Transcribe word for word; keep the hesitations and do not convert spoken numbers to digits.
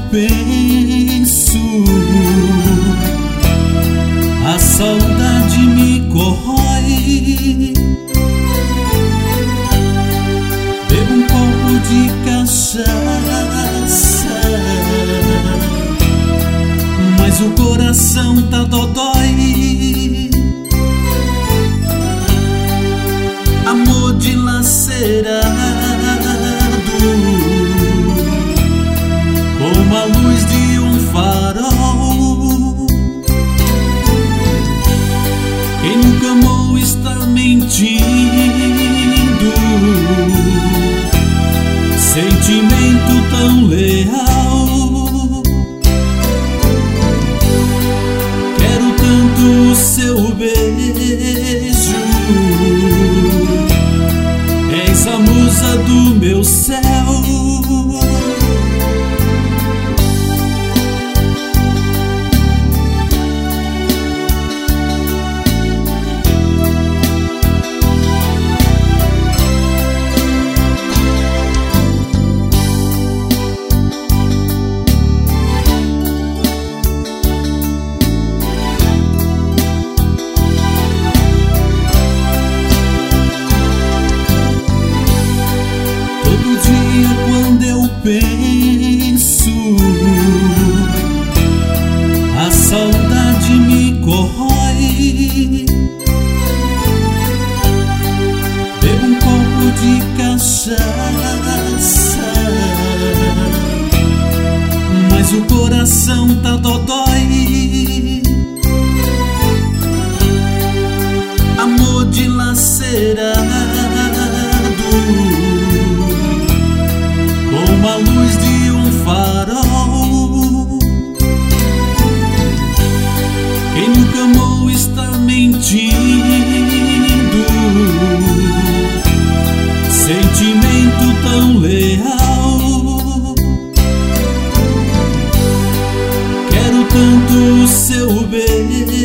penso, a saudade me corrói. Bebo um copo de cachaça, mas o coração tá dodói. Amor dilacerado, como a luz de um farol. Quem nunca amou está mentindo. Sentimento tão leal. Quero tanto o seu beijo. És a musa do meu céu. Quando eu penso, a saudade me corrói. Bebo um copo de cachaça, mas o coração tá dodói. Amor dilacerado, como a luz de um farol. Quem nunca amou está mentindo. Sentimento tão leal. Quero tanto o seu beijo.